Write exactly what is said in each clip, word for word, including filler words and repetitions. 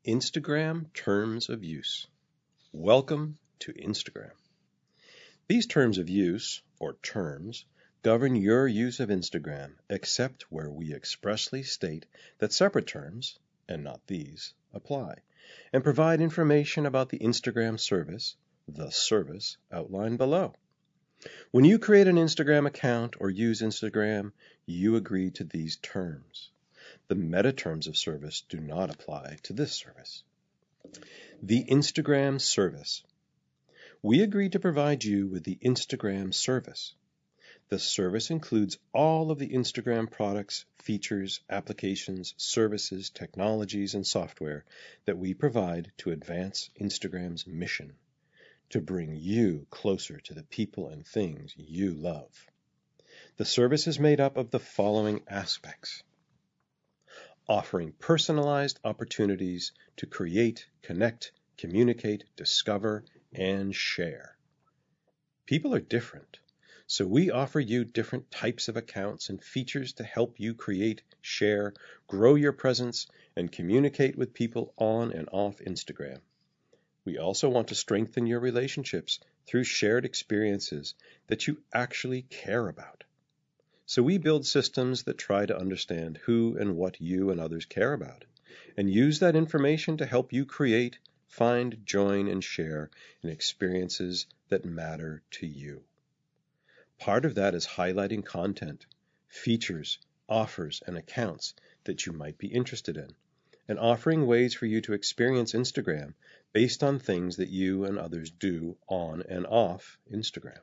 Instagram Terms of Use. Welcome to Instagram. These terms of use, or terms, govern your use of Instagram, except where we expressly state that separate terms, and not these, apply, and provide information about the Instagram service, the service outlined below. When you create an Instagram account or use Instagram, you agree to these terms. The meta terms of service do not apply to this service. The Instagram service. We agree to provide you with the Instagram service. The service includes all of the Instagram products, features, applications, services, technologies, and software that we provide to advance Instagram's mission, to bring you closer to the people and things you love. The service is made up of the following aspects: offering personalized opportunities to create, connect, communicate, discover, and share. People are different, so we offer you different types of accounts and features to help you create, share, grow your presence, and communicate with people on and off Instagram. We also want to strengthen your relationships through shared experiences that you actually care about. So we build systems that try to understand who and what you and others care about, and use that information to help you create, find, join, and share in experiences that matter to you. Part of that is highlighting content, features, offers, and accounts that you might be interested in, and offering ways for you to experience Instagram based on things that you and others do on and off Instagram.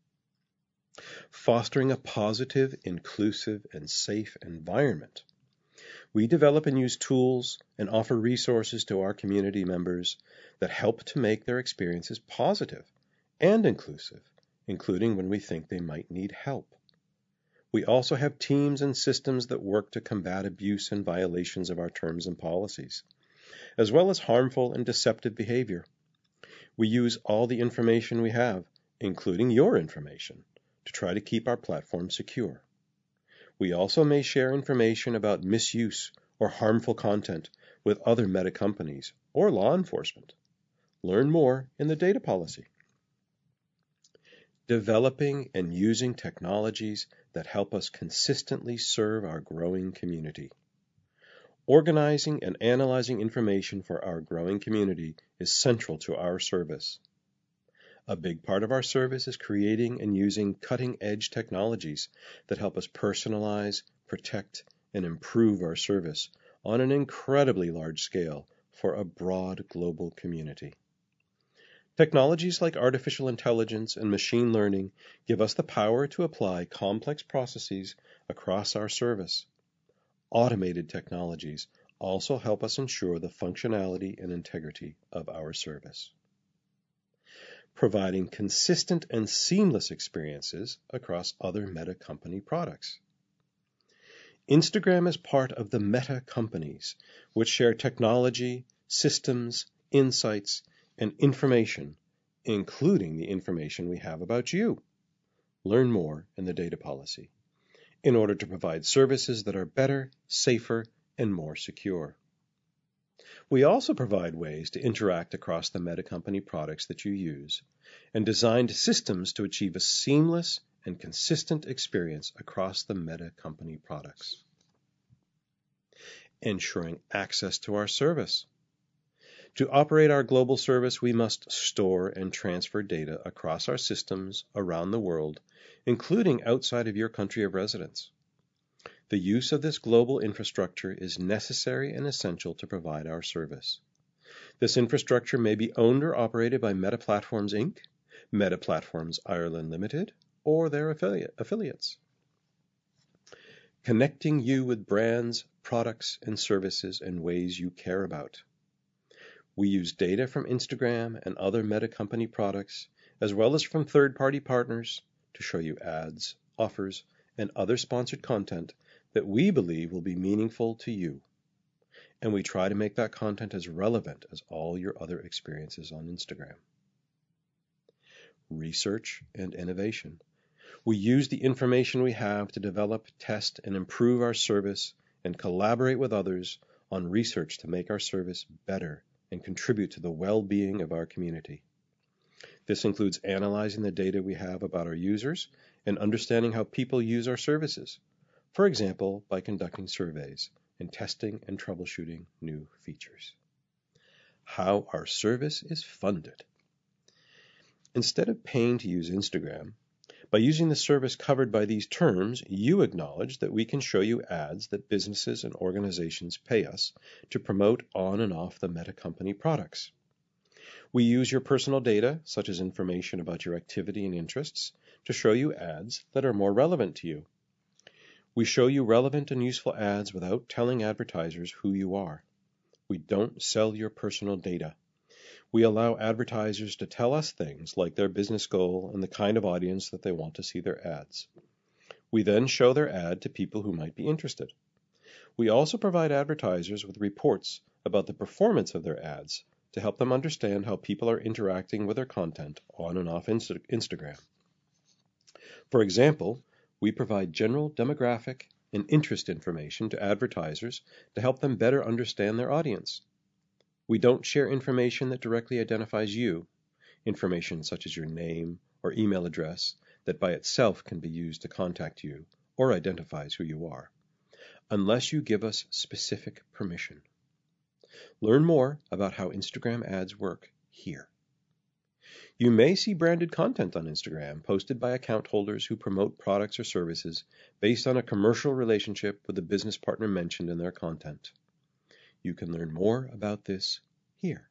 Fostering a positive, inclusive, and safe environment. We develop and use tools and offer resources to our community members that help to make their experiences positive and inclusive, including when we think they might need help. We also have teams and systems that work to combat abuse and violations of our terms and policies, as well as harmful and deceptive behavior. We use all the information we have, including your information, to try to keep our platform secure. We also may share information about misuse or harmful content with other meta companies or law enforcement. Learn more in the data policy. Developing and using technologies that help us consistently serve our growing community. Organizing and analyzing information for our growing community is central to our service. A big part of our service is creating and using cutting-edge technologies that help us personalize, protect, and improve our service on an incredibly large scale for a broad global community. Technologies like artificial intelligence and machine learning give us the power to apply complex processes across our service. Automated technologies also help us ensure the functionality and integrity of our service. Providing consistent and seamless experiences across other Meta company products. Instagram is part of the Meta companies, which share technology, systems, insights, and information, including the information we have about you. Learn more in the data policy, in order to provide services that are better, safer, and more secure. We also provide ways to interact across the Meta company products that you use, and designed systems to achieve a seamless and consistent experience across the Meta company products. Ensuring access to our service. To operate our global service, we must store and transfer data across our systems around the world, including outside of your country of residence. The use of this global infrastructure is necessary and essential to provide our service. This infrastructure may be owned or operated by Meta Platforms Incorporated, Meta Platforms Ireland Limited, or their affiliate, affiliates. Connecting you with brands, products, and services in ways you care about. We use data from Instagram and other Meta company products, as well as from third-party partners, to show you ads, offers, and other sponsored content that we believe will be meaningful to you. And we try to make that content as relevant as all your other experiences on Instagram. Research and innovation. We use the information we have to develop, test, and improve our service and collaborate with others on research to make our service better and contribute to the well-being of our community. This includes analyzing the data we have about our users and understanding how people use our services, for example, by conducting surveys and testing and troubleshooting new features. How our service is funded. Instead of paying to use Instagram, by using the service covered by these terms, you acknowledge that we can show you ads that businesses and organizations pay us to promote on and off the Meta company products. We use your personal data, such as information about your activity and interests, to show you ads that are more relevant to you. We show you relevant and useful ads without telling advertisers who you are. We don't sell your personal data. We allow advertisers to tell us things like their business goal and the kind of audience that they want to see their ads. We then show their ad to people who might be interested. We also provide advertisers with reports about the performance of their ads to help them understand how people are interacting with their content on and off Insta- Instagram. For example, we provide general demographic and interest information to advertisers to help them better understand their audience. We don't share information that directly identifies you, information such as your name or email address that by itself can be used to contact you or identifies who you are, unless you give us specific permission. Learn more about how Instagram ads work here. You may see branded content on Instagram posted by account holders who promote products or services based on a commercial relationship with the business partner mentioned in their content. You can learn more about this here.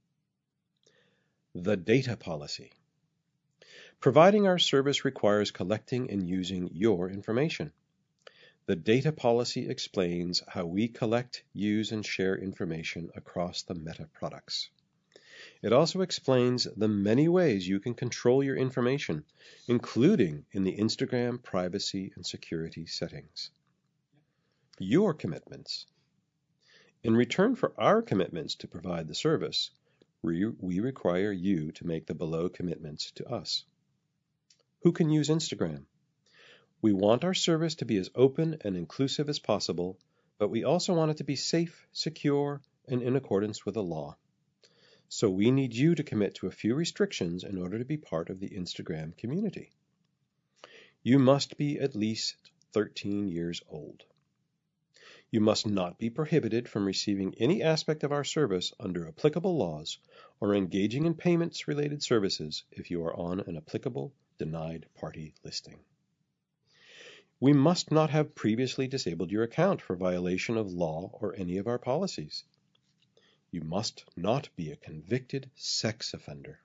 The data policy. Providing our service requires collecting and using your information. The data policy explains how we collect, use, and share information across the Meta products. It also explains the many ways you can control your information, including in the Instagram privacy and security settings. Your commitments. In return for our commitments to provide the service, we, we require you to make the below commitments to us. Who can use Instagram? We want our service to be as open and inclusive as possible, but we also want it to be safe, secure, and in accordance with the law. So we need you to commit to a few restrictions in order to be part of the Instagram community. You must be at least thirteen years old. You must not be prohibited from receiving any aspect of our service under applicable laws or engaging in payments-related services if you are on an applicable denied party listing. We must not have previously disabled your account for violation of law or any of our policies. You must not be a convicted sex offender.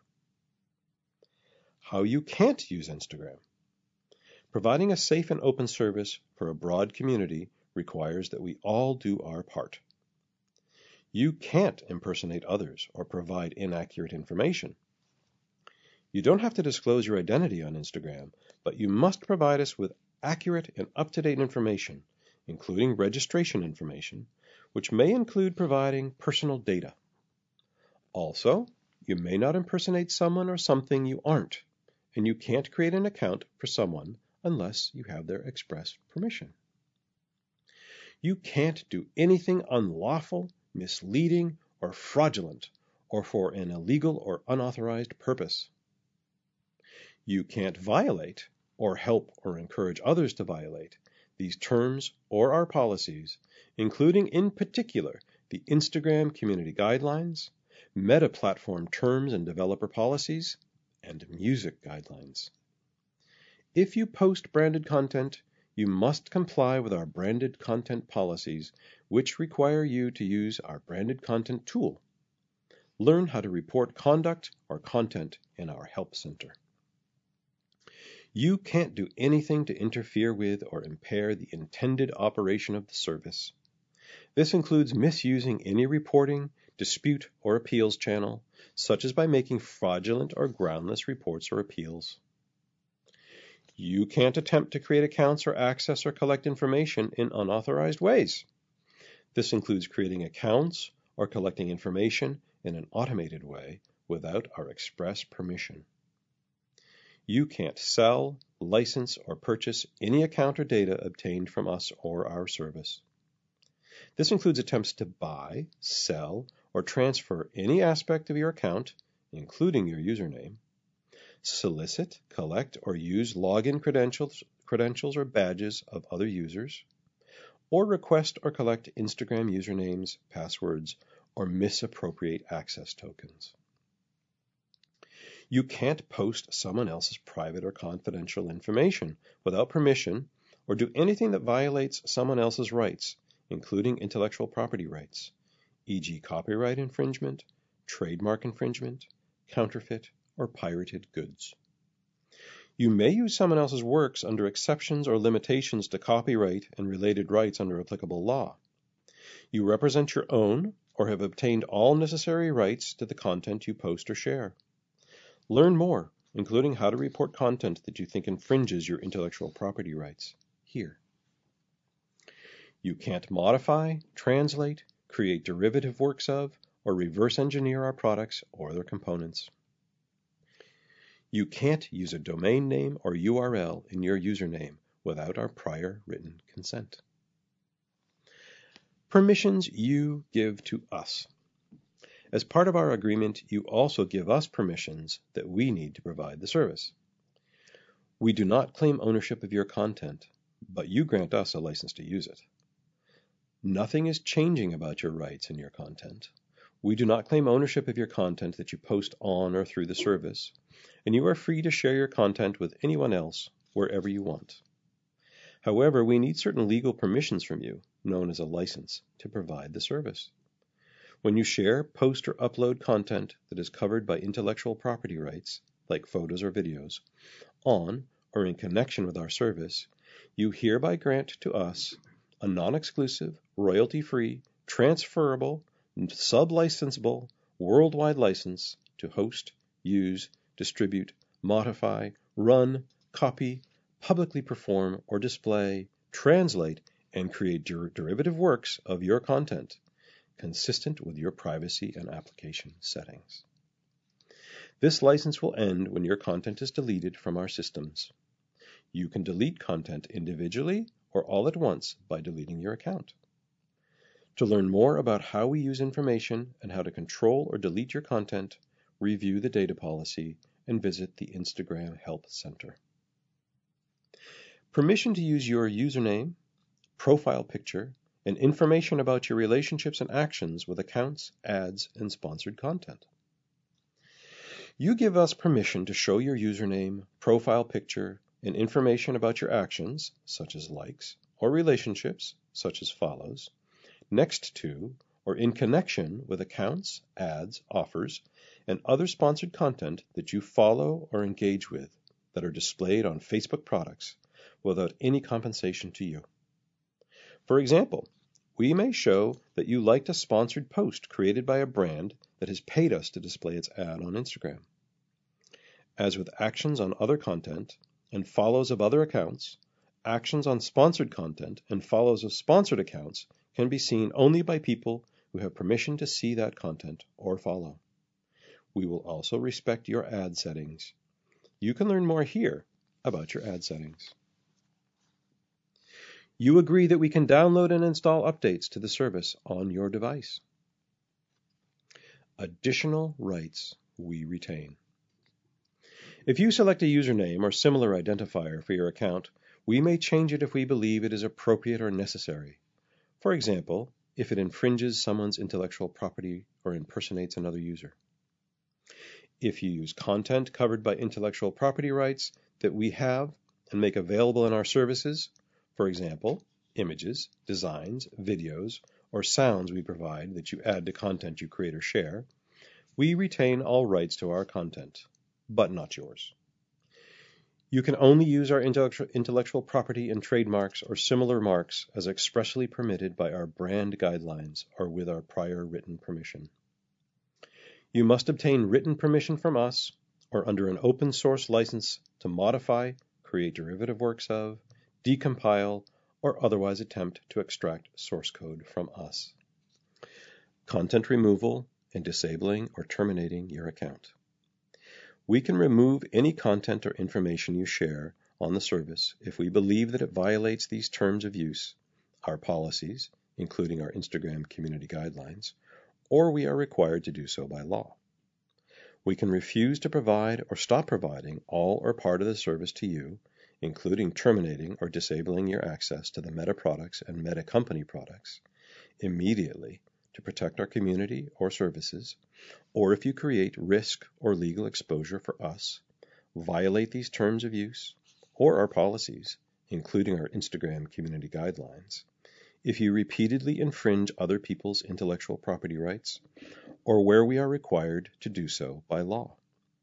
How you can't use Instagram. Providing a safe and open service for a broad community requires that we all do our part. You can't impersonate others or provide inaccurate information. You don't have to disclose your identity on Instagram, but you must provide us with accurate and up-to-date information, including registration information, which may include providing personal data. Also, you may not impersonate someone or something you aren't, and you can't create an account for someone unless you have their express permission. You can't do anything unlawful, misleading, or fraudulent, or for an illegal or unauthorized purpose. You can't violate, or help or encourage others to violate, these terms or our policies, including in particular the Instagram Community Guidelines, Meta Platform Terms and Developer Policies, and Music Guidelines. If you post branded content, you must comply with our branded content policies, which require you to use our branded content tool. Learn how to report conduct or content in our Help Center. You can't do anything to interfere with or impair the intended operation of the service. This includes misusing any reporting, dispute, or appeals channel, such as by making fraudulent or groundless reports or appeals. You can't attempt to create accounts or access or collect information in unauthorized ways. This includes creating accounts or collecting information in an automated way without our express permission. You can't sell, license, or purchase any account or data obtained from us or our service. This includes attempts to buy, sell, or transfer any aspect of your account, including your username, solicit, collect, or use login credentials, credentials or badges of other users, or request or collect Instagram usernames, passwords, or misappropriate access tokens. You can't post someone else's private or confidential information without permission or do anything that violates someone else's rights, including intellectual property rights, for example copyright infringement, trademark infringement, counterfeit, or pirated goods. You may use someone else's works under exceptions or limitations to copyright and related rights under applicable law. You represent your own or have obtained all necessary rights to the content you post or share. Learn more, including how to report content that you think infringes your intellectual property rights, here. You can't modify, translate, create derivative works of, or reverse engineer our products or their components. You can't use a domain name or U R L in your username without our prior written consent. Permissions you give to us. As part of our agreement, you also give us permissions that we need to provide the service. We do not claim ownership of your content, but you grant us a license to use it. Nothing is changing about your rights in your content. We do not claim ownership of your content that you post on or through the service, and you are free to share your content with anyone else wherever you want. However, we need certain legal permissions from you, known as a license, to provide the service. When you share, post, or upload content that is covered by intellectual property rights, like photos or videos, on or in connection with our service, you hereby grant to us a non-exclusive, royalty-free, transferable, sub-licensable, worldwide license to host, use, distribute, modify, run, copy, publicly perform or display, translate, and create der- derivative works of your content, consistent with your privacy and application settings. This license will end when your content is deleted from our systems. You can delete content individually or all at once by deleting your account. To learn more about how we use information and how to control or delete your content, review the data policy and visit the Instagram Help Center. Permission to use your username, profile picture, and information about your relationships and actions with accounts, ads, and sponsored content. You give us permission to show your username, profile picture, and information about your actions, such as likes, or relationships, such as follows, next to or in connection with accounts, ads, offers, and other sponsored content that you follow or engage with that are displayed on Facebook products without any compensation to you. For example, we may show that you liked a sponsored post created by a brand that has paid us to display its ad on Instagram. As with actions on other content and follows of other accounts, actions on sponsored content and follows of sponsored accounts can be seen only by people who have permission to see that content or follow. We will also respect your ad settings. You can learn more here about your ad settings. You agree that we can download and install updates to the service on your device. Additional rights we retain. If you select a username or similar identifier for your account, we may change it if we believe it is appropriate or necessary. For example, if it infringes someone's intellectual property or impersonates another user. If you use content covered by intellectual property rights that we have and make available in our services, for example, images, designs, videos, or sounds we provide that you add to content you create or share, we retain all rights to our content, but not yours. You can only use our intellectual property and trademarks or similar marks as expressly permitted by our brand guidelines or with our prior written permission. You must obtain written permission from us or under an open source license to modify, create derivative works of, decompile, or otherwise attempt to extract source code from us. Content removal and disabling or terminating your account. We can remove any content or information you share on the service if we believe that it violates these terms of use, our policies, including our Instagram community guidelines, or we are required to do so by law. We can refuse to provide or stop providing all or part of the service to you, including terminating or disabling your access to the Meta products and Meta company products, immediately to protect our community or services, or if you create risk or legal exposure for us, violate these terms of use or our policies, including our Instagram community guidelines, if you repeatedly infringe other people's intellectual property rights, or where we are required to do so by law.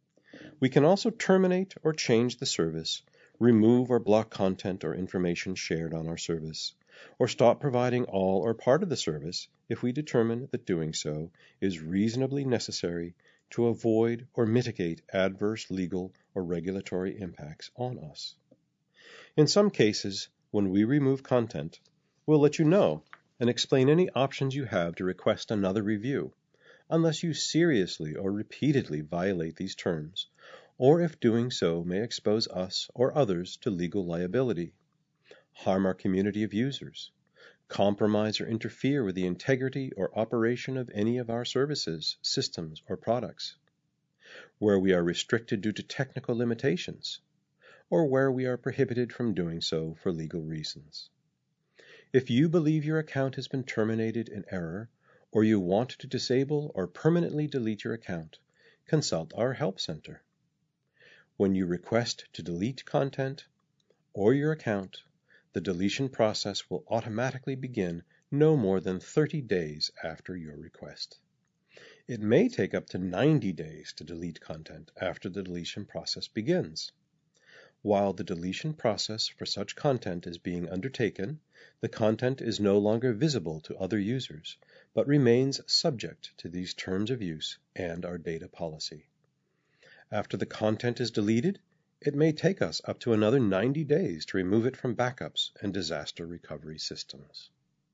We can also terminate or change the service, remove or block content or information shared on our service, or stop providing all or part of the service if we determine that doing so is reasonably necessary to avoid or mitigate adverse legal or regulatory impacts on us. In some cases, when we remove content, we'll let you know and explain any options you have to request another review, unless you seriously or repeatedly violate these terms, or if doing so may expose us or others to legal liability, harm our community of users, compromise or interfere with the integrity or operation of any of our services, systems, or products, where we are restricted due to technical limitations, or where we are prohibited from doing so for legal reasons. If you believe your account has been terminated in error, or you want to disable or permanently delete your account, consult our help center. When you request to delete content or your account, the deletion process will automatically begin no more than thirty days after your request. It may take up to ninety days to delete content after the deletion process begins. While the deletion process for such content is being undertaken, the content is no longer visible to other users, but remains subject to these terms of use and our data policy. After the content is deleted, it may take us up to another ninety days to remove it from backups and disaster recovery systems.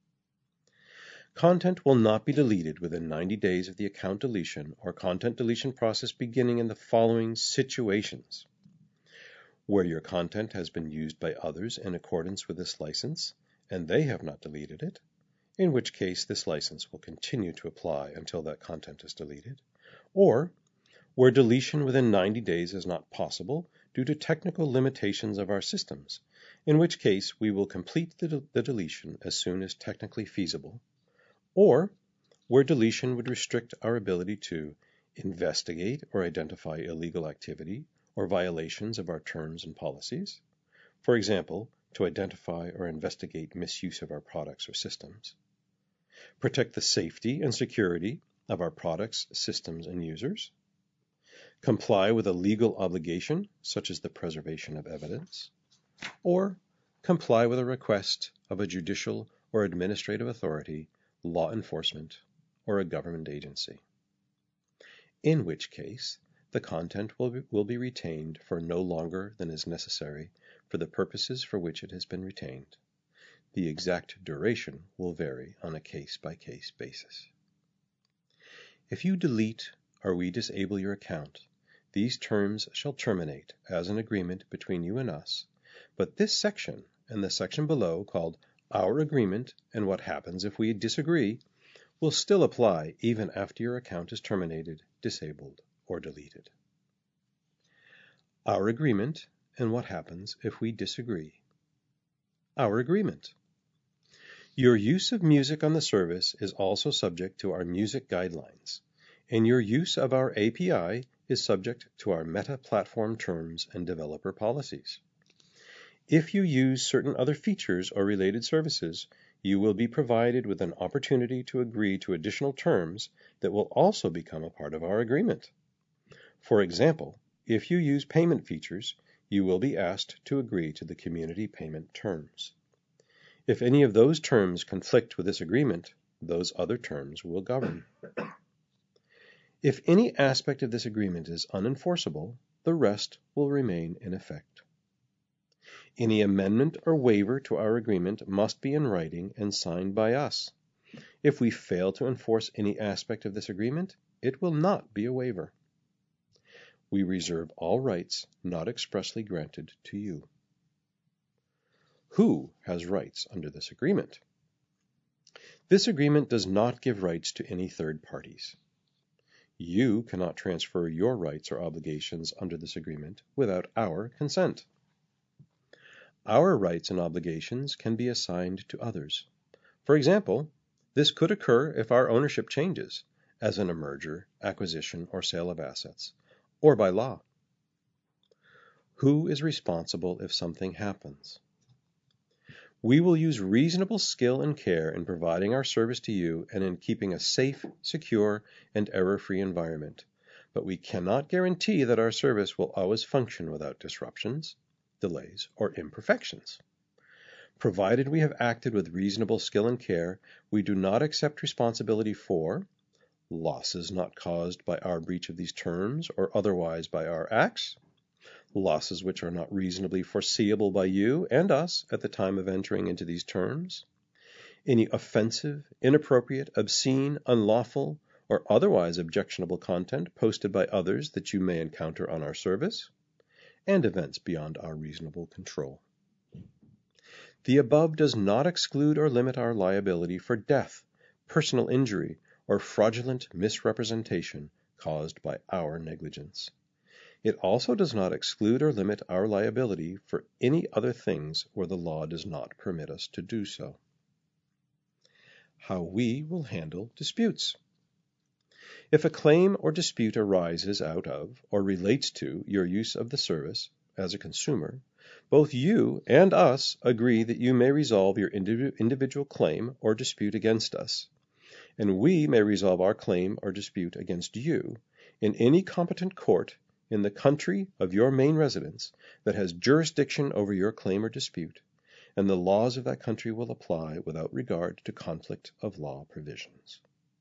Content will not be deleted within ninety days of the account deletion or content deletion process beginning in the following situations: where your content has been used by others in accordance with this license, and they have not deleted it, in which case this license will continue to apply until that content is deleted, or where deletion within ninety days is not possible due to technical limitations of our systems, in which case we will complete the, de- the deletion as soon as technically feasible, or where deletion would restrict our ability to investigate or identify illegal activity or violations of our terms and policies, for example, to identify or investigate misuse of our products or systems, protect the safety and security of our products, systems, and users, comply with a legal obligation, such as the preservation of evidence, or comply with a request of a judicial or administrative authority, law enforcement, or a government agency, in which case the content will be, will be retained for no longer than is necessary for the purposes for which it has been retained. The exact duration will vary on a case-by-case basis. If you delete or we disable your account, these terms shall terminate as an agreement between you and us, but this section and the section below called Our Agreement and What Happens If We Disagree will still apply even after your account is terminated, disabled, or deleted. Our agreement and what happens if we disagree. Our agreement. Your use of music on the service is also subject to our music guidelines, and your use of our A P I is subject to our Meta platform terms and developer policies. If you use certain other features or related services, you will be provided with an opportunity to agree to additional terms that will also become a part of our agreement. For example, if you use payment features, you will be asked to agree to the community payment terms. If any of those terms conflict with this agreement, those other terms will govern. If any aspect of this agreement is unenforceable, the rest will remain in effect. Any amendment or waiver to our agreement must be in writing and signed by us. If we fail to enforce any aspect of this agreement, it will not be a waiver. We reserve all rights not expressly granted to you. Who has rights under this agreement? This agreement does not give rights to any third parties. You cannot transfer your rights or obligations under this agreement without our consent. Our rights and obligations can be assigned to others. For example, this could occur if our ownership changes, as in a merger, acquisition, or sale of assets, or by law. Who is responsible if something happens? We will use reasonable skill and care in providing our service to you and in keeping a safe, secure, and error-free environment, but we cannot guarantee that our service will always function without disruptions, delays, or imperfections. Provided we have acted with reasonable skill and care, we do not accept responsibility for losses not caused by our breach of these terms or otherwise by our acts, losses which are not reasonably foreseeable by you and us at the time of entering into these terms, any offensive, inappropriate, obscene, unlawful, or otherwise objectionable content posted by others that you may encounter on our service, and events beyond our reasonable control. The above does not exclude or limit our liability for death, personal injury, or fraudulent misrepresentation caused by our negligence. It also does not exclude or limit our liability for any other things where the law does not permit us to do so. How we will handle disputes. If a claim or dispute arises out of or relates to your use of the service as a consumer, both you and us agree that you may resolve your individual claim or dispute against us, and we may resolve our claim or dispute against you in any competent court in the country of your main residence that has jurisdiction over your claim or dispute, and the laws of that country will apply without regard to conflict of law provisions.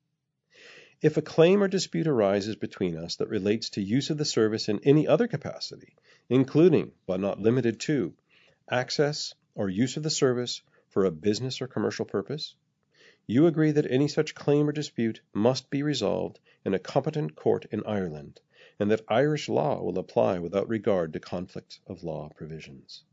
If a claim or dispute arises between us that relates to use of the service in any other capacity, including, but not limited to, access or use of the service for a business or commercial purpose, you agree that any such claim or dispute must be resolved in a competent court in Ireland, and that Irish law will apply without regard to conflict of law provisions.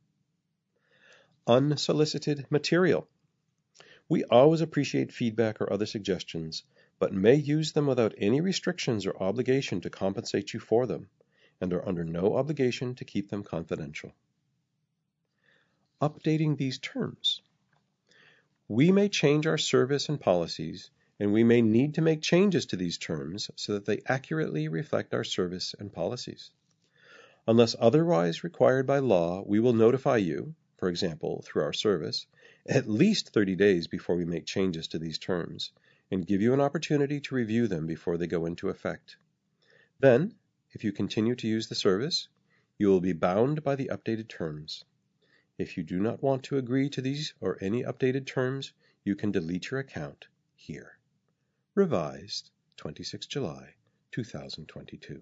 Unsolicited material. We always appreciate feedback or other suggestions, but may use them without any restrictions or obligation to compensate you for them, and are under no obligation to keep them confidential. Updating these terms. We may change our service and policies, and we may need to make changes to these terms so that they accurately reflect our service and policies. Unless otherwise required by law, we will notify you, for example, through our service, at least thirty days before we make changes to these terms, and give you an opportunity to review them before they go into effect. Then, if you continue to use the service, you will be bound by the updated terms. If you do not want to agree to these or any updated terms, you can delete your account here. Revised, twenty-sixth of July, two thousand twenty-two.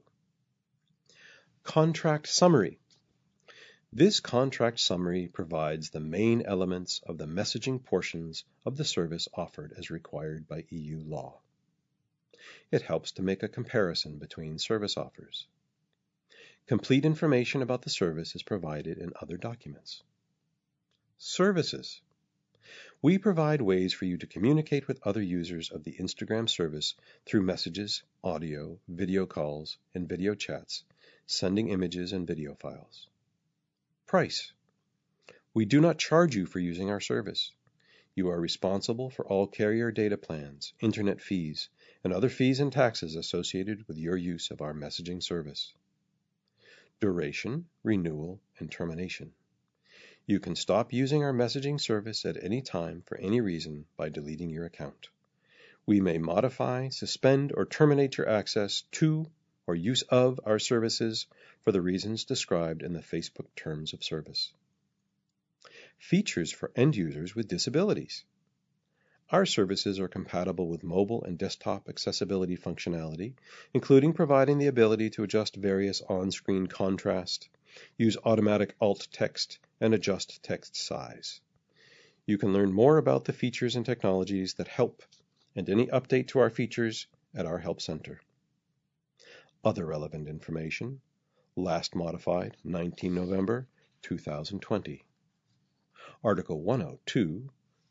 Contract Summary. This contract summary provides the main elements of the messaging portions of the service offered as required by E U law. It helps to make a comparison between service offers. Complete information about the service is provided in other documents. Services. We provide ways for you to communicate with other users of the Instagram service through messages, audio, video calls, and video chats, sending images and video files. Price. We do not charge you for using our service. You are responsible for all carrier data plans, internet fees, and other fees and taxes associated with your use of our messaging service. Duration, renewal, and termination. You can stop using our messaging service at any time for any reason by deleting your account. We may modify, suspend, or terminate your access to or use of our services for the reasons described in the Facebook Terms of Service. Features for end users with disabilities. Our services are compatible with mobile and desktop accessibility functionality, including providing the ability to adjust various on-screen contrast, use automatic alt text, and adjust text size. You can learn more about the features and technologies that help and any update to our features at our Help Center. Other relevant information, last modified nineteenth of November two thousand twenty. Article one oh two,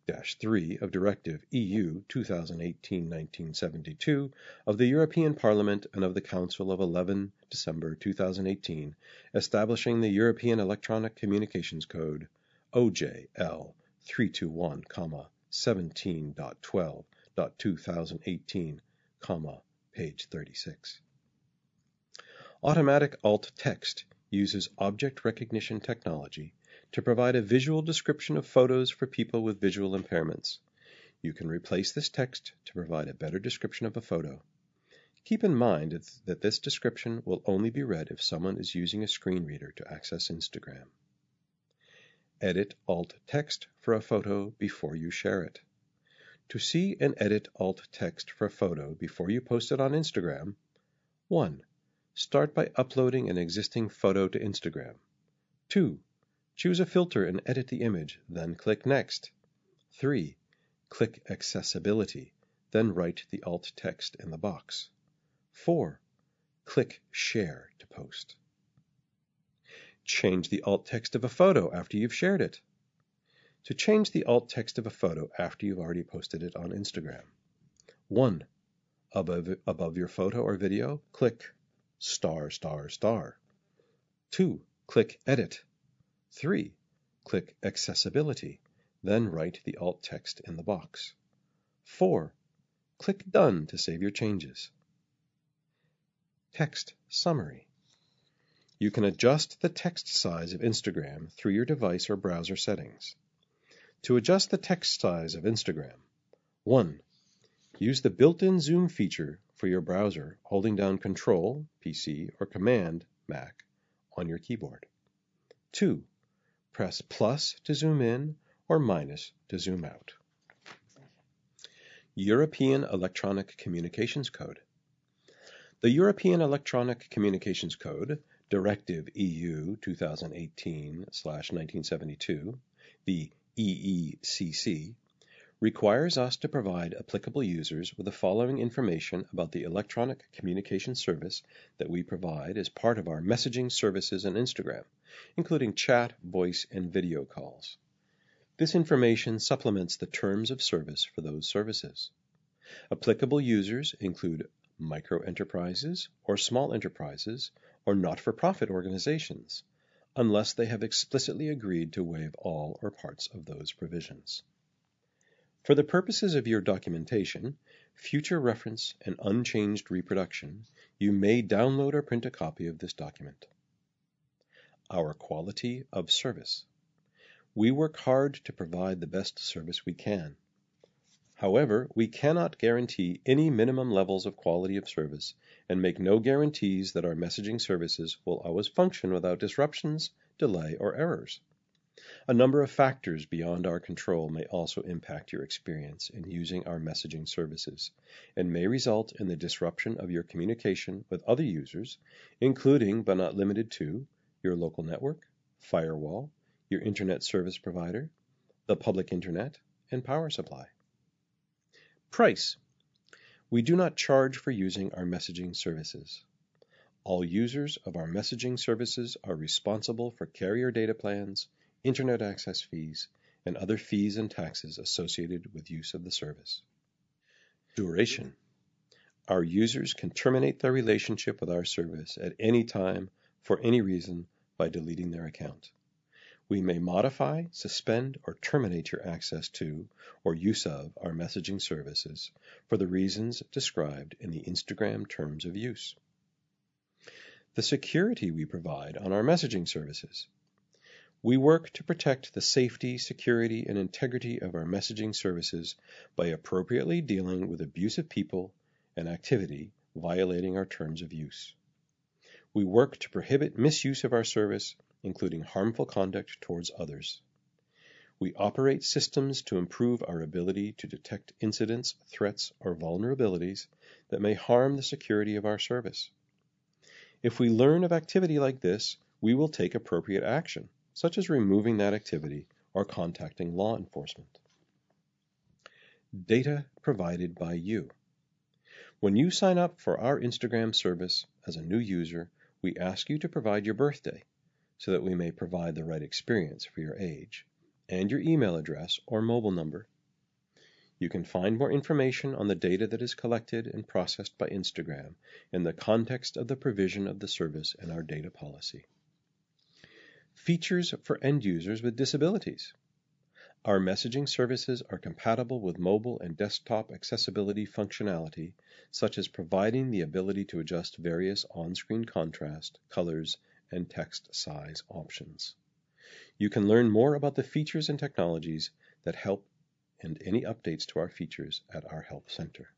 three of Directive E U twenty eighteen nineteen seventy-two of the European Parliament and of the Council of eleven December two thousand eighteen, establishing the European Electronic Communications Code O J L three twenty-one, seventeen point twelve point two thousand eighteen, page thirty-six. Automatic alt text uses object recognition technology to provide a visual description of photos for people with visual impairments. You can replace this text to provide a better description of a photo. Keep in mind that this description will only be read if someone is using a screen reader to access Instagram. Edit alt text for a photo before you share it. To see and edit alt text for a photo before you post it on Instagram, one. Start by uploading an existing photo to Instagram. two. Choose a filter and edit the image, then click Next. three. Click Accessibility, then write the alt text in the box. four. Click Share to post. Change the alt text of a photo after you've shared it. To change the alt text of a photo after you've already posted it on Instagram, one. Above, above your photo or video, click star, star, star. two. Click Edit. three. Click Accessibility, then write the alt text in the box. four. Click Done to save your changes. Text Summary. You can adjust the text size of Instagram through your device or browser settings. To adjust the text size of Instagram, one. Use the built-in zoom feature for your browser holding down Control, P C, or Command, Mac, on your keyboard. two. Press plus to zoom in or minus to zoom out. European Electronic Communications Code. The European Electronic Communications Code, Directive E U twenty eighteen nineteen seventy-two, the E E C C, requires us to provide applicable users with the following information about the electronic communication service that we provide as part of our messaging services on Instagram, including chat, voice, and video calls. This information supplements the terms of service for those services. Applicable users include micro-enterprises or small enterprises or not-for-profit organizations, unless they have explicitly agreed to waive all or parts of those provisions. For the purposes of your documentation, future reference, and unchanged reproduction, you may download or print a copy of this document. Our quality of service. We work hard to provide the best service we can. However, we cannot guarantee any minimum levels of quality of service and make no guarantees that our messaging services will always function without disruptions, delay, or errors. A number of factors beyond our control may also impact your experience in using our messaging services and may result in the disruption of your communication with other users, including but not limited to your local network, firewall, your internet service provider, the public internet, and power supply. Price. We do not charge for using our messaging services. All users of our messaging services are responsible for carrier data plans, internet access fees, and other fees and taxes associated with use of the service. Duration. Our users can terminate their relationship with our service at any time for any reason by deleting their account. We may modify, suspend, or terminate your access to or use of our messaging services for the reasons described in the Instagram Terms of Use. The security we provide on our messaging services. We work to protect the safety, security, and integrity of our messaging services by appropriately dealing with abusive people and activity violating our terms of use. We work to prohibit misuse of our service, including harmful conduct towards others. We operate systems to improve our ability to detect incidents, threats, or vulnerabilities that may harm the security of our service. If we learn of activity like this, we will take appropriate action, such as removing that activity or contacting law enforcement. Data provided by you. When you sign up for our Instagram service as a new user, we ask you to provide your birthday so that we may provide the right experience for your age, and your email address or mobile number You can find more information on the data that is collected and processed by Instagram in the context of the provision of the service in our data policy. Features for end users with disabilities. Our messaging services are compatible with mobile and desktop accessibility functionality, such as providing the ability to adjust various on-screen contrast, colors, and text size options. You can learn more about the features and technologies that help and any updates to our features at our Help Center.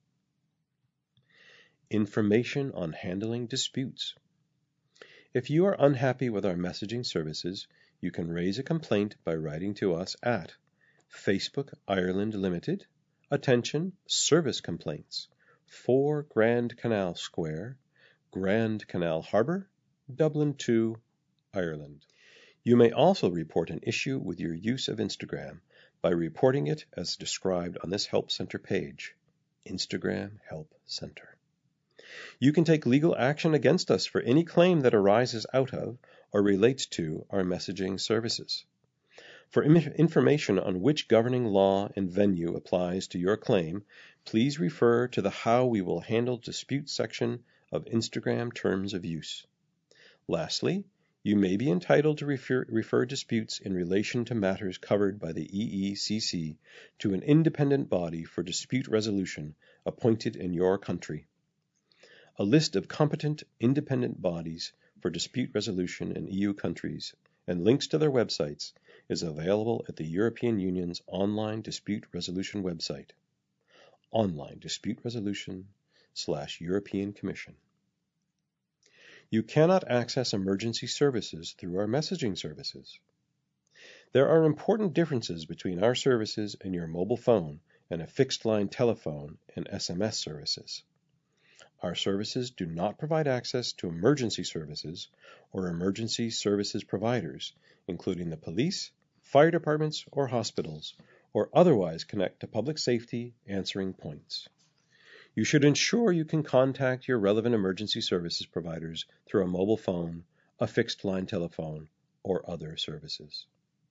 Information on handling disputes. If you are unhappy with our messaging services, you can raise a complaint by writing to us at Facebook Ireland Limited, Attention, Service Complaints, four Grand Canal Square, Grand Canal Harbour, Dublin two, Ireland. You may also report an issue with your use of Instagram by reporting it as described on this Help Center page, Instagram Help Center. You can take legal action against us for any claim that arises out of or relates to our messaging services. For information on which governing law and venue applies to your claim, please refer to the How We Will Handle Disputes section of Instagram Terms of Use. Lastly, you may be entitled to refer, refer disputes in relation to matters covered by the E E C C to an independent body for dispute resolution appointed in your country. A list of competent independent bodies for dispute resolution in E U countries and links to their websites is available at the European Union's online dispute resolution website, online dispute resolution slash European Commission. You cannot access emergency services through our messaging services. There are important differences between our services and your mobile phone and a fixed-line telephone and S M S services. Our services do not provide access to emergency services or emergency services providers, including the police, fire departments, or hospitals, or otherwise connect to public safety answering points. You should ensure you can contact your relevant emergency services providers through a mobile phone, a fixed-line telephone, or other services.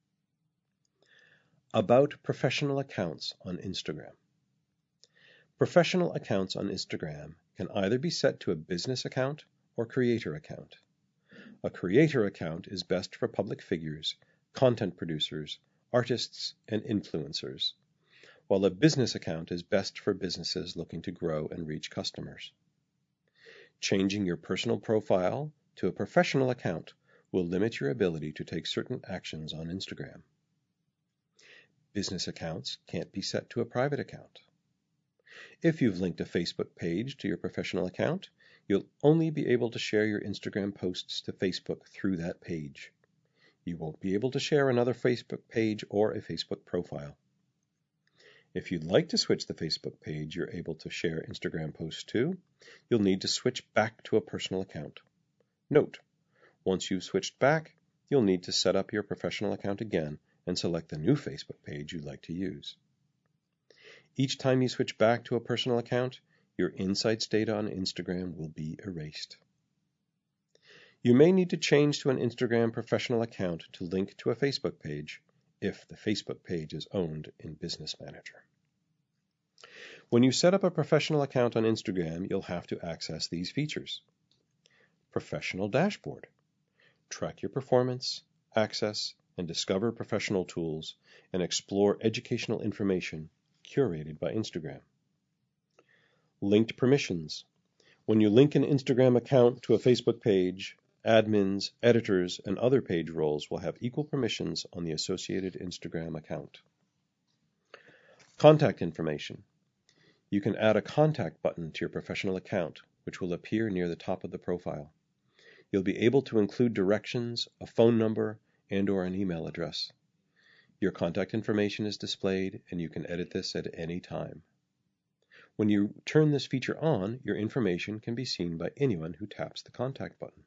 About professional accounts on Instagram. Professional accounts on Instagram can either be set to a business account or creator account. A creator account is best for public figures, content producers, artists, and influencers, while a business account is best for businesses looking to grow and reach customers. Changing your personal profile to a professional account will limit your ability to take certain actions on Instagram. Business accounts can't be set to a private account. If you've linked a Facebook page to your professional account, you'll only be able to share your Instagram posts to Facebook through that page. You won't be able to share another Facebook page or a Facebook profile. If you'd like to switch the Facebook page you're able to share Instagram posts to, you'll need to switch back to a personal account. Note, once you've switched back, you'll need to set up your professional account again and select the new Facebook page you'd like to use. Each time you switch back to a personal account, your insights data on Instagram will be erased. You may need to change to an Instagram professional account to link to a Facebook page if the Facebook page is owned in Business Manager. When you set up a professional account on Instagram, you'll have to access these features. Professional Dashboard. Track your performance, access, and discover professional tools, and explore educational information curated by Instagram. Linked permissions. When you link an Instagram account to a Facebook page, admins, editors, and other page roles will have equal permissions on the associated Instagram account. Contact information. You can add a contact button to your professional account, which will appear near the top of the profile. You'll be able to include directions, a phone number, and or an email address. Your contact information is displayed, and you can edit this at any time. When you turn this feature on, your information can be seen by anyone who taps the contact button.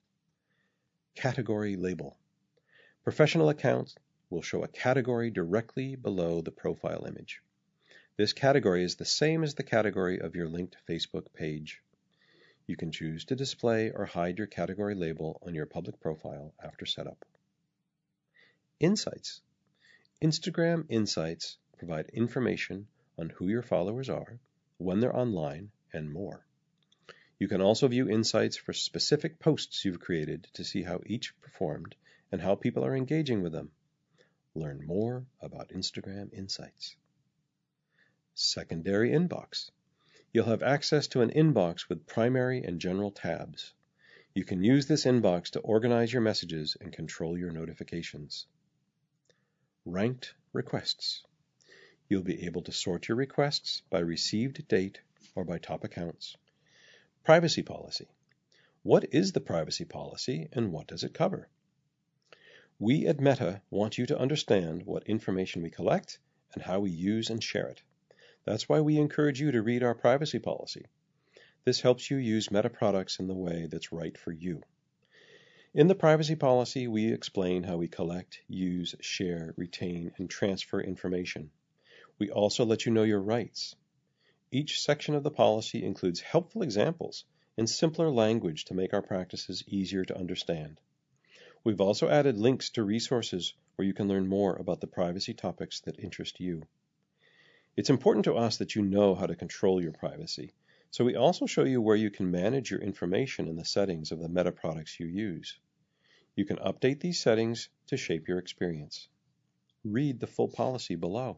Category label. Professional accounts will show a category directly below the profile image. This category is the same as the category of your linked Facebook page. You can choose to display or hide your category label on your public profile after setup. Insights. Instagram Insights provide information on who your followers are, when they're online, and more. You can also view insights for specific posts you've created to see how each performed and how people are engaging with them. Learn more about Instagram Insights. Secondary inbox. You'll have access to an inbox with primary and general tabs. You can use this inbox to organize your messages and control your notifications. Ranked requests. You'll be able to sort your requests by received date or by top accounts. Privacy policy. What is the privacy policy and what does it cover? We at Meta want you to understand what information we collect and how we use and share it. That's why we encourage you to read our privacy policy. This helps you use Meta products in the way that's right for you. In the privacy policy, we explain how we collect, use, share, retain, and transfer information. We also let you know your rights. Each section of the policy includes helpful examples in simpler language to make our practices easier to understand. We've also added links to resources where you can learn more about the privacy topics that interest you. It's important to us that you know how to control your privacy, so we also show you where you can manage your information in the settings of the Meta products you use. You can update these settings to shape your experience. Read the full policy below.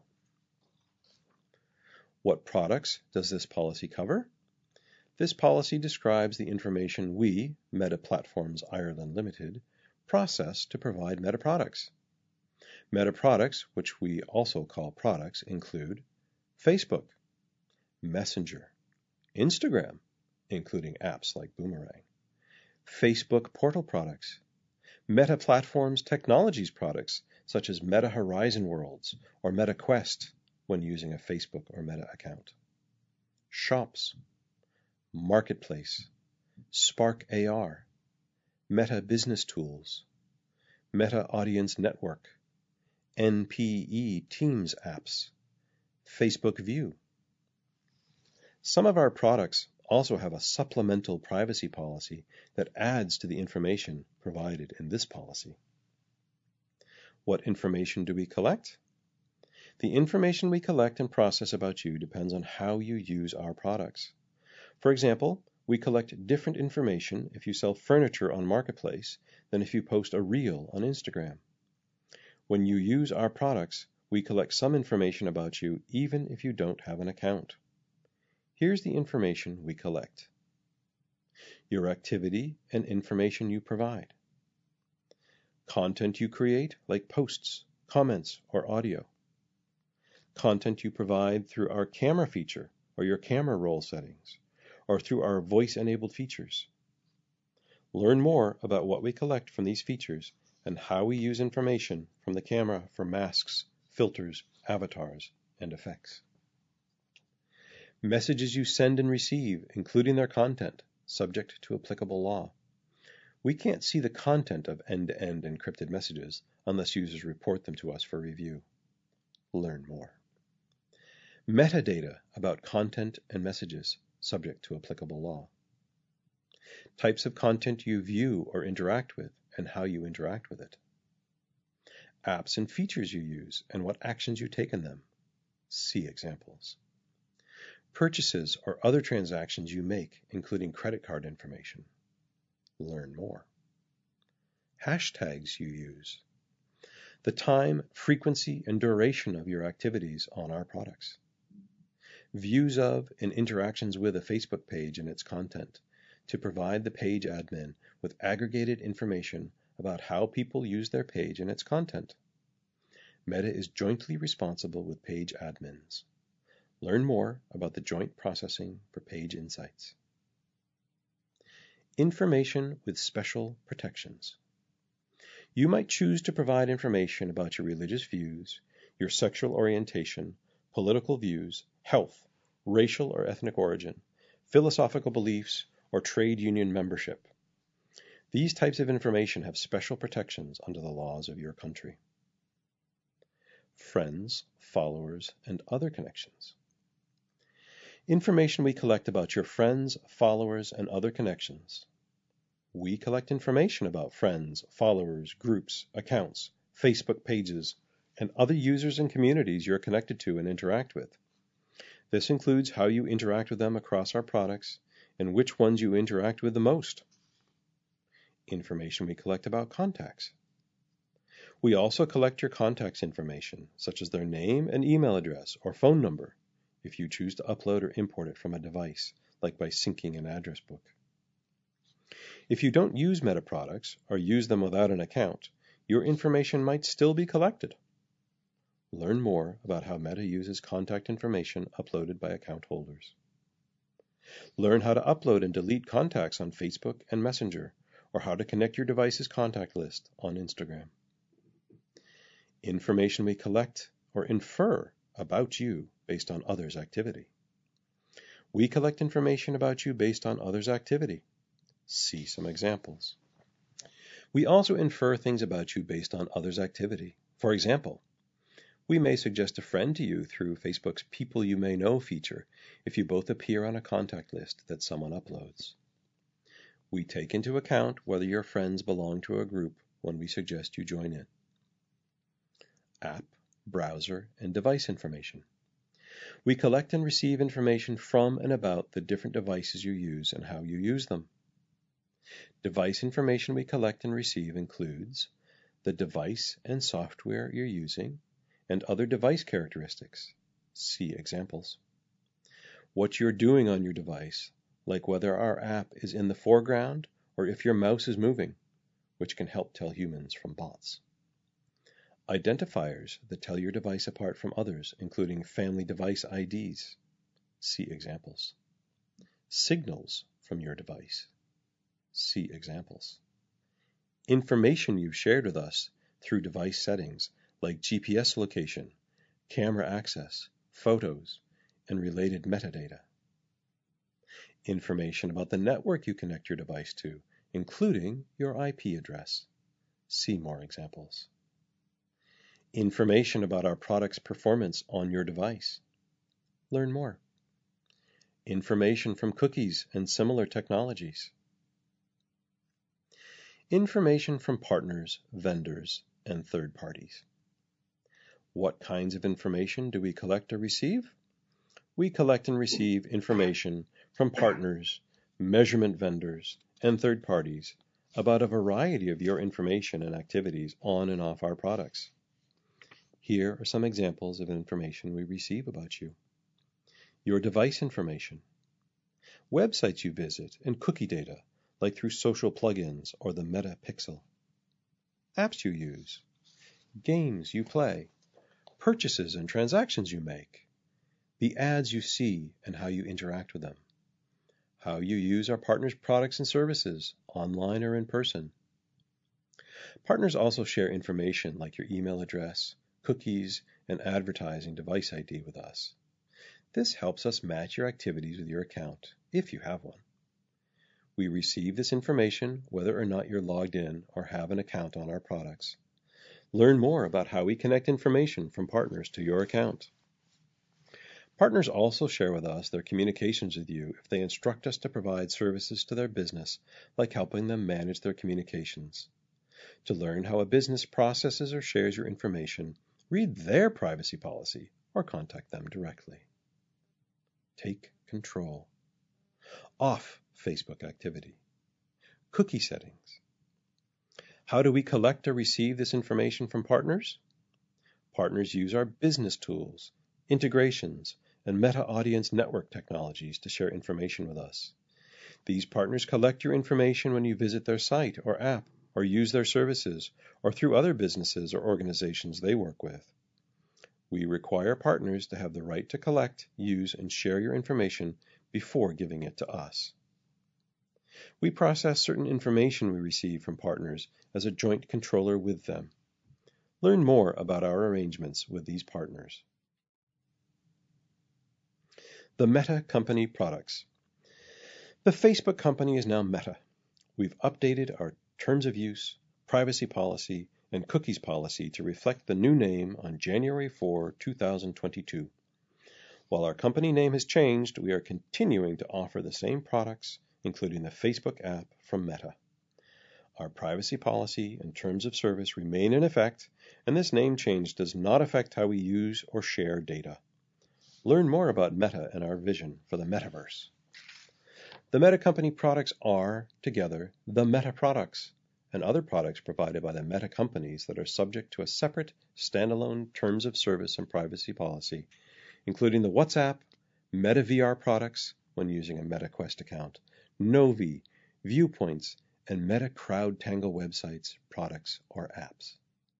What products does this policy cover? This policy describes the information we, Meta Platforms Ireland Limited, process to provide Meta products. Meta products, which we also call products, include Facebook, Messenger, Instagram, including apps like Boomerang, Facebook portal products, Meta Platforms Technologies products such as Meta Horizon Worlds or Meta Quest when using a Facebook or Meta account, Shops, Marketplace, Spark A R, Meta Business Tools, Meta Audience Network, N P E Teams apps, Facebook View. Some of our products also have a supplemental privacy policy that adds to the information provided in this policy. What information do we collect? The information we collect and process about you depends on how you use our products. For example, we collect different information if you sell furniture on Marketplace than if you post a reel on Instagram. When you use our products, we collect some information about you even if you don't have an account. Here's the information we collect. Your activity and information you provide. Content you create, like posts, comments, or audio. Content you provide through our camera feature or your camera roll settings, or through our voice-enabled features. Learn more about what we collect from these features and how we use information from the camera for masks, filters, avatars, and effects. Messages you send and receive, including their content, subject to applicable law. We can't see the content of end-to-end encrypted messages unless users report them to us for review. Learn more. Metadata about content and messages, subject to applicable law. Types of content you view or interact with and how you interact with it. Apps and features you use and what actions you take in them. See examples. Purchases or other transactions you make, including credit card information. Learn more. Hashtags you use. The time, frequency, and duration of your activities on our products. Views of and interactions with a Facebook page and its content to provide the page admin with aggregated information about how people use their page and its content. Meta is jointly responsible with page admins. Learn more about the joint processing for page insights. Information with special protections. You might choose to provide information about your religious views, your sexual orientation, political views, health, racial or ethnic origin, philosophical beliefs, or trade union membership. These types of information have special protections under the laws of your country. Friends, followers, and other connections. Information we collect about your friends, followers, and other connections. We collect information about friends, followers, groups, accounts, Facebook pages, and other users and communities you're connected to and interact with. This includes how you interact with them across our products and which ones you interact with the most. Information we collect about contacts. We also collect your contacts information, such as their name and email address or phone number, if you choose to upload or import it from a device, like by syncing an address book. If you don't use Meta products or use them without an account, your information might still be collected. Learn more about how Meta uses contact information uploaded by account holders. Learn how to upload and delete contacts on Facebook and Messenger, or how to connect your device's contact list on Instagram. Information we collect or infer about you based on others' activity. We collect information about you based on others' activity. See some examples. We also infer things about you based on others' activity. For example, we may suggest a friend to you through Facebook's People You May Know feature if you both appear on a contact list that someone uploads. We take into account whether your friends belong to a group when we suggest you join in. App, browser, and device information. We collect and receive information from and about the different devices you use and how you use them. Device information we collect and receive includes the device and software you're using and other device characteristics. See examples. What you're doing on your device, like whether our app is in the foreground or if your mouse is moving, which can help tell humans from bots. Identifiers that tell your device apart from others, including family device I Ds. See examples. Signals from your device. See examples. Information you've shared with us through device settings like G P S location, camera access, photos, and related metadata. Information about the network you connect your device to, including your I P address. See more examples. Information about our product's performance on your device. Learn more. Information from cookies and similar technologies. Information from partners, vendors, and third parties. What kinds of information do we collect or receive? We collect and receive information from partners, measurement vendors, and third parties about a variety of your information and activities on and off our products. Here are some examples of information we receive about you. Your device information, websites you visit, and cookie data, like through social plugins or the Meta Pixel. Apps you use, games you play, purchases and transactions you make, the ads you see and how you interact with them, how you use our partners' products and services, online or in person. Partners also share information like your email address, cookies, and advertising device I D with us. This helps us match your activities with your account, if you have one. We receive this information whether or not you're logged in or have an account on our products. Learn more about how we connect information from partners to your account. Partners also share with us their communications with you if they instruct us to provide services to their business, like helping them manage their communications. To learn how a business processes or shares your information, read their privacy policy or contact them directly. Take control. Off Facebook activity. Cookie settings. How do we collect or receive this information from partners? Partners use our business tools, integrations, and meta-audience network technologies to share information with us. These partners collect your information when you visit their site or app or use their services or through other businesses or organizations they work with. We require partners to have the right to collect, use, and share your information before giving it to us. We process certain information we receive from partners as a joint controller with them. Learn more about our arrangements with these partners. The Meta Company products. The Facebook company is now Meta. We've updated our terms of use, privacy policy, and cookies policy to reflect the new name on January fourth, two thousand twenty-two. While our company name has changed, we are continuing to offer the same products, including the Facebook app from Meta. Our privacy policy and terms of service remain in effect, and this name change does not affect how we use or share data. Learn more about Meta and our vision for the metaverse. The Meta Company products are, together, the Meta products, and other products provided by the Meta companies that are subject to a separate, standalone terms of service and privacy policy, including the WhatsApp, Meta V R products when using a Meta Quest account, Novi, Viewpoints, and Meta CrowdTangle websites, products, or apps.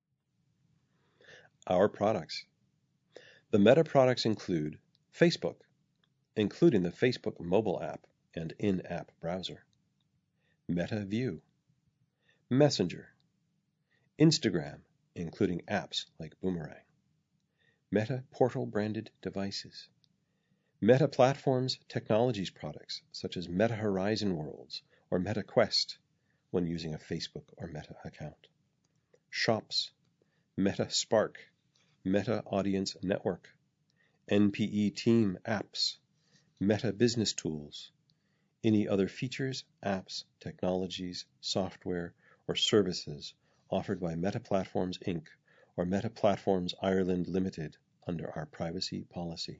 Our products. The Meta products include Facebook, including the Facebook mobile app and in-app browser, Meta View, Messenger, Instagram, including apps like Boomerang, Meta Portal branded devices, Meta Platforms Technologies products such as Meta Horizon Worlds or Meta Quest when using a Facebook or Meta account, Shops, Meta Spark, Meta Audience Network, N P E Team apps, Meta Business Tools, any other features, apps, technologies, software, or services offered by Meta Platforms Incorporated or Meta Platforms Ireland Limited under our privacy policy.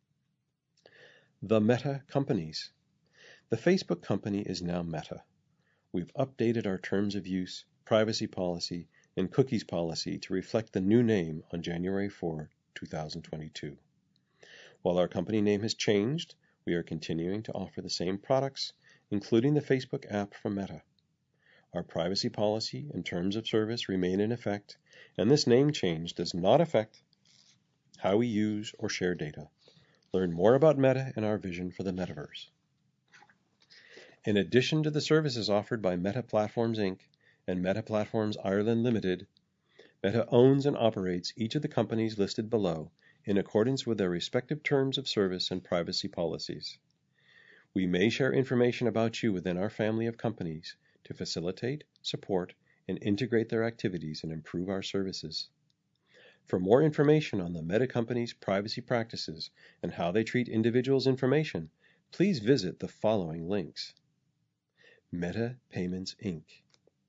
The Meta companies. The Facebook company is now Meta. We've updated our terms of use, privacy policy, and cookies policy to reflect the new name on January fourth, two thousand twenty-two. While our company name has changed, we are continuing to offer the same products, including the Facebook app from Meta. Our privacy policy and terms of service remain in effect, and this name change does not affect how we use or share data. Learn more about Meta and our vision for the metaverse. In addition to the services offered by Meta Platforms Incorporated and Meta Platforms Ireland Limited, Meta owns and operates each of the companies listed below in accordance with their respective terms of service and privacy policies. We may share information about you within our family of companies to facilitate, support, and integrate their activities and improve our services. For more information on the Meta company's privacy practices and how they treat individuals' information, please visit the following links. Meta Payments Incorporated,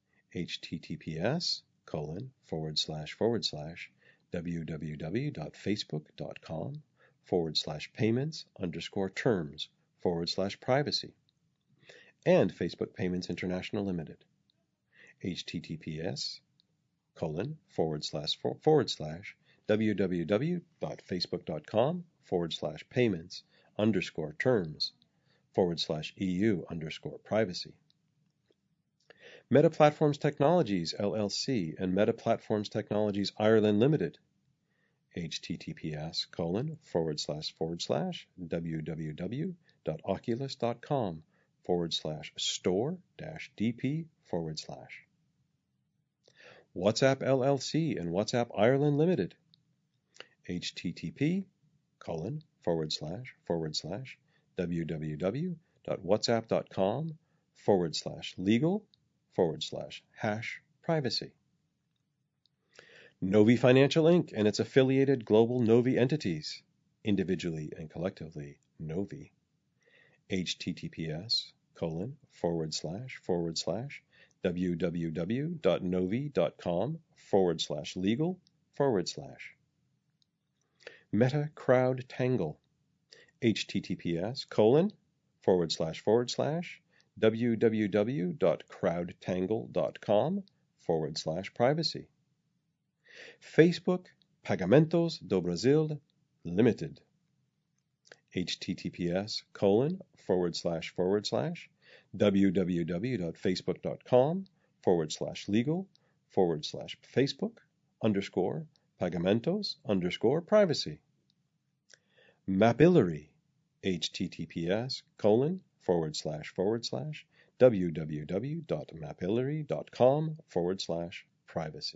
https colon forward slash forward slash www.facebook.com forward slash payments underscore terms forward slash privacy, and Facebook Payments International Limited, https colon forward slash forward slash www.facebook.com forward slash payments underscore terms forward slash EU underscore privacy. Meta Platforms Technologies L L C and Meta Platforms Technologies Ireland Limited, https colon forward slash forward slash www.oculus.com forward slash store dash dp forward slash. WhatsApp L L C and WhatsApp Ireland Limited, http colon forward slash forward slash www.whatsapp.com forward slash legal forward slash hash privacy. Novi Financial Incorporated and its affiliated global Novi entities, individually and collectively Novi, https colon forward slash forward slash www.novi.com forward slash legal forward slash. Meta CrowdTangle, https colon forward slash forward slash www.crowdtangle.com forward slash privacy. Facebook Pagamentos do Brasil Limited, https colon forward slash forward slash www.facebook.com forward slash legal forward slash Facebook underscore Pagamentos underscore privacy. Mapillary, https colon forward slash forward slash www.mapillary.com forward slash privacy.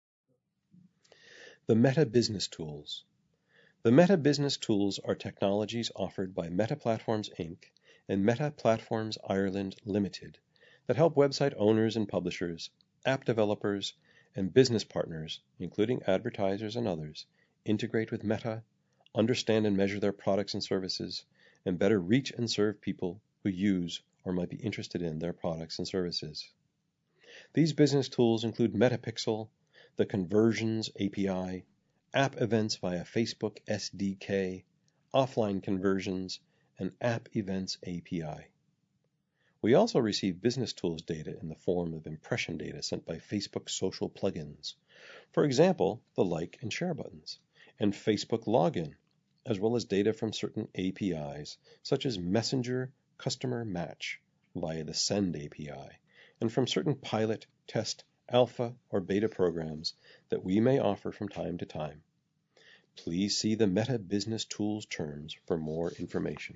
The Meta Business Tools. The Meta Business Tools are technologies offered by Meta Platforms Incorporated and Meta Platforms Ireland Limited that help website owners and publishers, app developers, and business partners, including advertisers and others, integrate with Meta, understand and measure their products and services, and better reach and serve people who use or might be interested in their products and services. These business tools include MetaPixel, the Conversions A P I, app events via Facebook S D K, offline conversions, and app events A P I. We also receive business tools data in the form of impression data sent by Facebook social plugins. For example, the like and share buttons, and Facebook login, as well as data from certain A P Is, such as Messenger Customer Match via the Send A P I, and from certain pilot, test, alpha, or beta programs that we may offer from time to time. Please see the Meta Business Tools terms for more information.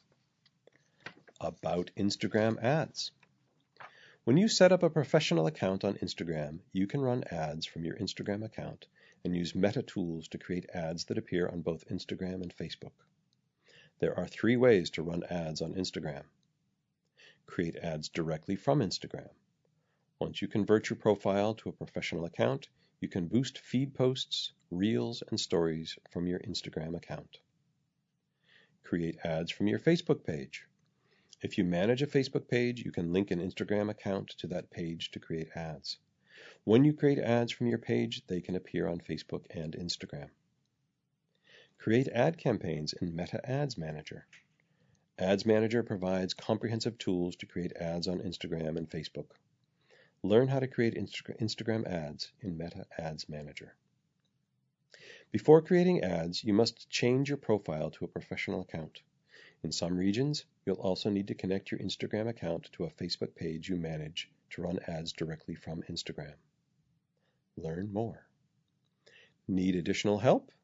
About Instagram ads. When you set up a professional account on Instagram, you can run ads from your Instagram account and use Meta tools to create ads that appear on both Instagram and Facebook. There are three ways to run ads on Instagram. Create ads directly from Instagram. Once you convert your profile to a professional account, you can boost feed posts, reels, and stories from your Instagram account. Create ads from your Facebook page. If you manage a Facebook page, you can link an Instagram account to that page to create ads. When you create ads from your page, they can appear on Facebook and Instagram. Create ad campaigns in Meta Ads Manager. Ads Manager provides comprehensive tools to create ads on Instagram and Facebook. Learn how to create Insta- Instagram ads in Meta Ads Manager. Before creating ads, you must change your profile to a professional account. In some regions, you'll also need to connect your Instagram account to a Facebook page you manage to run ads directly from Instagram. Learn more. Need additional help?